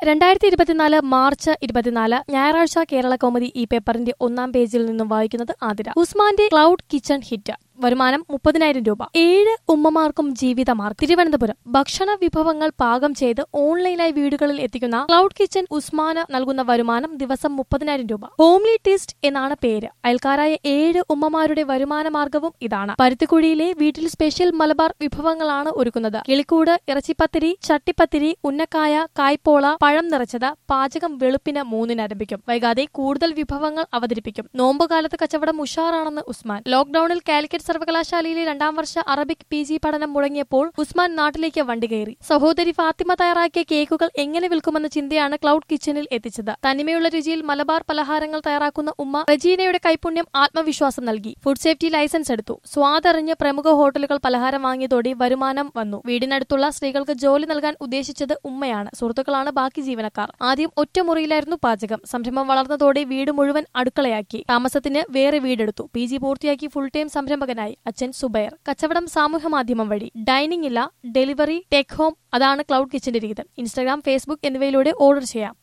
2024 March 24 ഞായറാഴ്ച കേരള കൗമുദി ഈ പേപ്പറിന്റെ ഒന്നാം പേജിൽ നിന്നും വായിക്കുന്നത് ആതിര. ഉസ്മാന്റെ ക്ലൗഡ് കിച്ചൺ ഹിറ്റ്. വരുമാനം 30,000 രൂപ. 7 ഉമ്മമാർക്കും ജീവിതമാർഗം. തിരുവനന്തപുരം. ഭക്ഷണ വിഭവങ്ങൾ പാകം ചെയ്ത് ഓൺലൈനായി വീടുകളിൽ എത്തിക്കുന്ന ക്ലൗഡ് കിച്ചൺ ഉസ്മാന് നൽകുന്ന വരുമാനം ദിവസം 30,000 രൂപ. ഹോംലി ടേസ്റ്റ് എന്നാണ് പേര്. അയൽക്കാരായ 7 ഉമ്മമാരുടെ വരുമാന മാർഗവും ഇതാണ്. പരുത്തിക്കുഴിയിലെ വീട്ടിൽ സ്പെഷ്യൽ മലബാർ വിഭവങ്ങളാണ് ഒരുക്കുന്നത്. കിളിക്കൂട്, ഇറച്ചിപ്പത്തിരി, ചട്ടിപ്പത്തിരി, ഉന്നക്കായ, കായ്പോള, പഴം നിറച്ചത്. പാചകം വെളുപ്പിന് 3 ആരംഭിക്കും. വൈകാതെ കൂടുതൽ വിഭവങ്ങൾ അവതരിപ്പിക്കും. നോമ്പുകാലത്ത് കച്ചവടം ഉഷാറാണെന്ന് ഉസ്മാൻ. ലോക്ഡൌണിൽ കാലിക്കറ്റ് സർവകലാശാലയിലെ 2ാം വർഷ അറബിക് PG പഠനം മുടങ്ങിയപ്പോൾ ഉസ്മാൻ നാട്ടിലേക്ക് വണ്ടി കയറി. സഹോദരി ഫാത്തിമ തയ്യാറാക്കിയ കേക്കുകൾ എങ്ങനെ വിൽക്കുമെന്ന ചിന്തയാണ് ക്ലൗഡ് കിച്ചണിൽ എത്തിച്ചത്. തനിമയുള്ള രുചിയിൽ മലബാർ പലഹാരങ്ങൾ തയ്യാറാക്കുന്ന ഉമ്മ റജീനയുടെ കൈപുണ്യം ആത്മവിശ്വാസം നൽകി. ഫുഡ് സേഫ്റ്റി ലൈസൻസ് എടുത്തു. സ്വാദറിഞ്ഞ് പ്രമുഖ ഹോട്ടലുകൾ പലഹാരം വാങ്ങിയതോടെ വരുമാനം വന്നു. വീടിനടുത്തുള്ള സ്ത്രീകൾക്ക് ജോലി നൽകാൻ ഉദ്ദേശിച്ചത് ഉമ്മയാണ്. സുഹൃത്തുക്കളാണ് ബാക്കി ജീവനക്കാർ. ആദ്യം ഒറ്റമുറിയിലായിരുന്നു പാചകം. സംരംഭം വളർന്നതോടെ വീട് മുഴുവൻ അടുക്കളയാക്കി. താമസത്തിന് വേറെ വീടെടുത്തു. PG പൂർത്തിയാക്കി ഫുൾ ടൈം സംരംഭകനായി അച്ഛൻ സുബൈർ. കച്ചവടം സാമൂഹ്യ മാധ്യമം വഴി. ഡൈനിങ് ഇല്ല, ഡെലിവറി, ടേക്ക് ഹോം. അതാണ് ക്ലൗഡ് കിച്ചന്റെ രീതി. ഇൻസ്റ്റാഗ്രാം, ഫേസ്ബുക്ക് എന്നിവയിലൂടെ ഓർഡർ ചെയ്യാം.